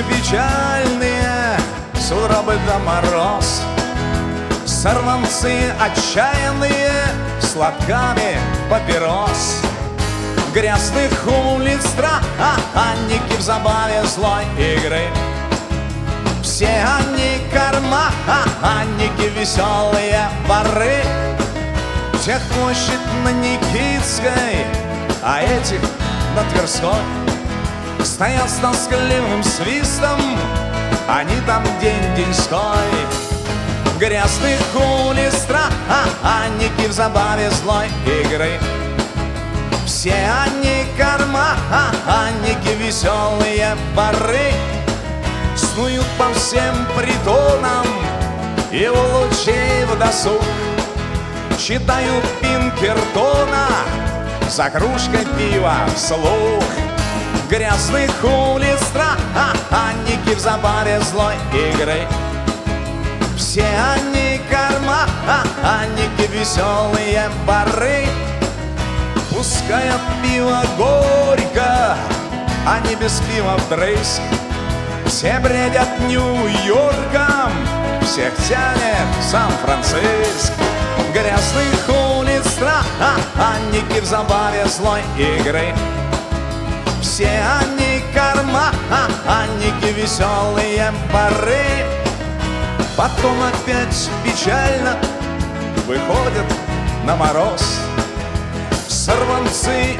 печальные, сугробы да мороз. Сорванцы отчаянные с лотками папирос. Грязных улиц странники в забаве злой игры. Все они карманники, веселые воры. Тех площадь на Никитской, а этих на Тверской. Стоят с тоскливым свистом, они там день-деньской. Грязных улиц странники в забаве злой игры. Все они карманники, веселые воры. Снуют по всем притонам и у лучей в досуг. Читают Пинкертона за кружкой пива вслух. Грязных улиц странники в забаве злой игры. Все они карманники, веселые воры. Пускай от пива горько, они без пива вдрызг. Все бредят Нью-Йорком, всех тянет Сан-Франциск. Грязных улиц странники в забаве злой игры. Все они карманники, веселые воры. Потом опять печально выходят на мороз. Сорванцы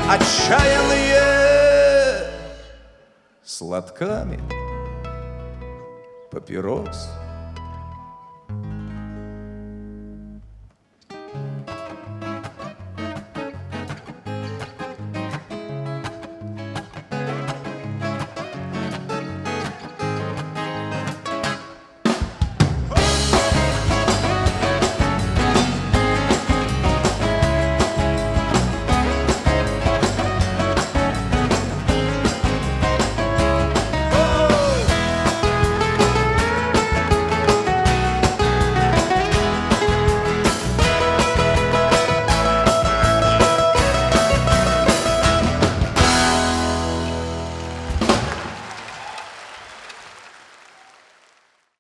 отчаянные с лотками папирос.